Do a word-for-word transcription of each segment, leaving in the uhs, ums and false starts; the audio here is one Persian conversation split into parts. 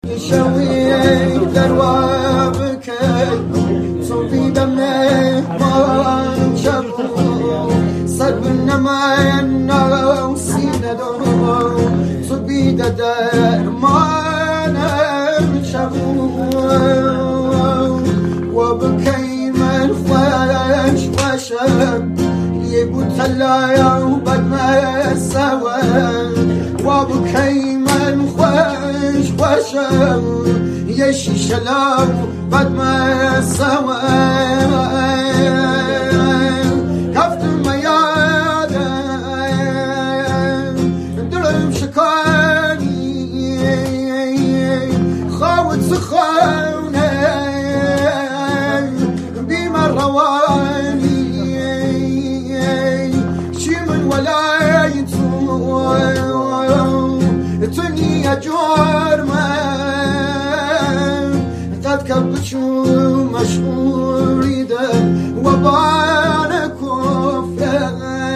يشوي دروابك صوفي دمه ما شافو صد النما وسينا دو صبي در ما شافو وبكي من خوش وشب يبو تلايا وبد ما سوا وبكي من خوش وشب يشي شلاو بد ما سوا كفت ميادا درم شكاني خاوت سخاني بما رواني شي من ولايته تني أجور ما تتكبشو مشهوري ده وبارك وفاق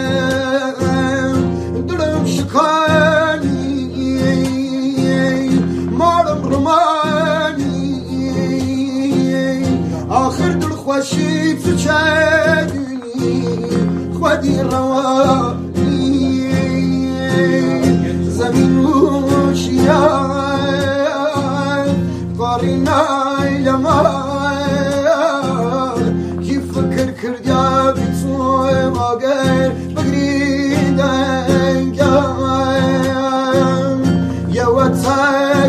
درم شكاني مارم رماني آخر دل خوشي تشادني خودي رواني زمین و شیار قارینای لمار کی فکر کردیا بی تو ماگر بگریدن گم یا وتک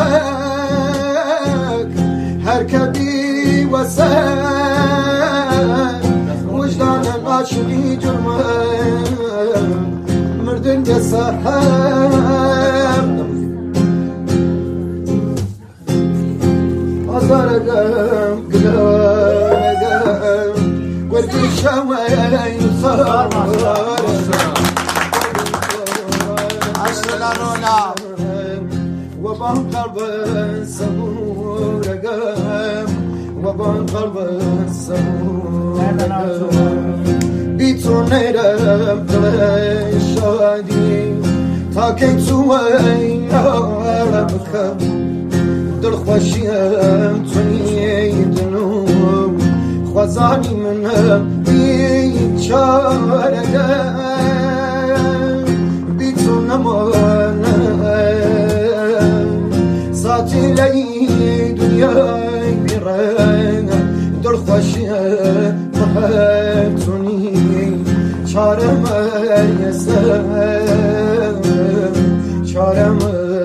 وتک هر کبی وسک وجدان عاشقی جرمه مردن جسحب أزارقم قلقم ورد الشوين صار أشتغلونا وبان قلب سبورقم وبان قلب سبورقم بیتو نیرم دل شادی تا که تو این آرم کم دل خوشیم تو نیدنم خوزانی منم بیچاره بیتو نمانم ساتی لی دنیای بیرنم دل خوشیم محبتونی چارم یسم چارم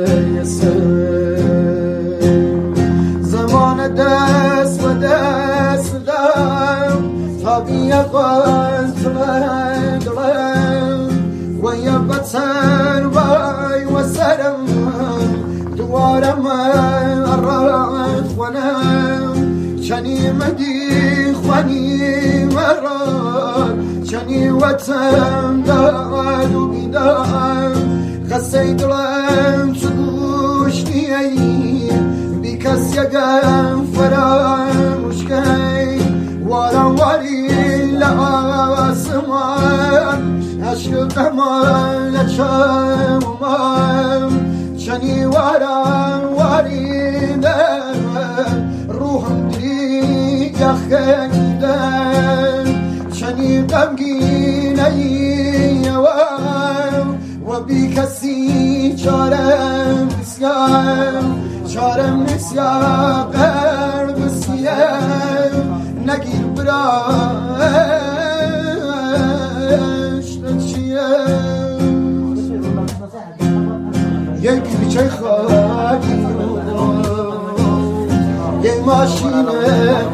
یسم زمان دست و دست دم تابی قلب دلم و یبتر وی و سرم دوارم رد خونم چنی مدی خوانی مراد چنی وطن داد و بیدم خسته دلم تو گوشتی ای بی کس یگم فراموش کی وارم واری لآسمان عشقم لچمم چنی وارم واری دم روحم دری یخیدم چنی غمگینی و بی کسی چارم بسیم چارم نسیم قلب سیم نگیر براش نچیم یک بیچه خاکی یک ماشین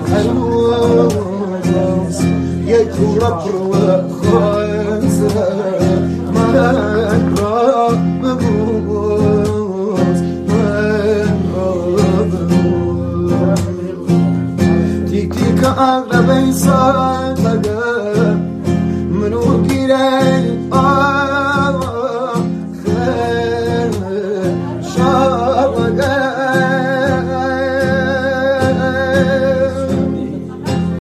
هنوز یک کورا پرو خواهد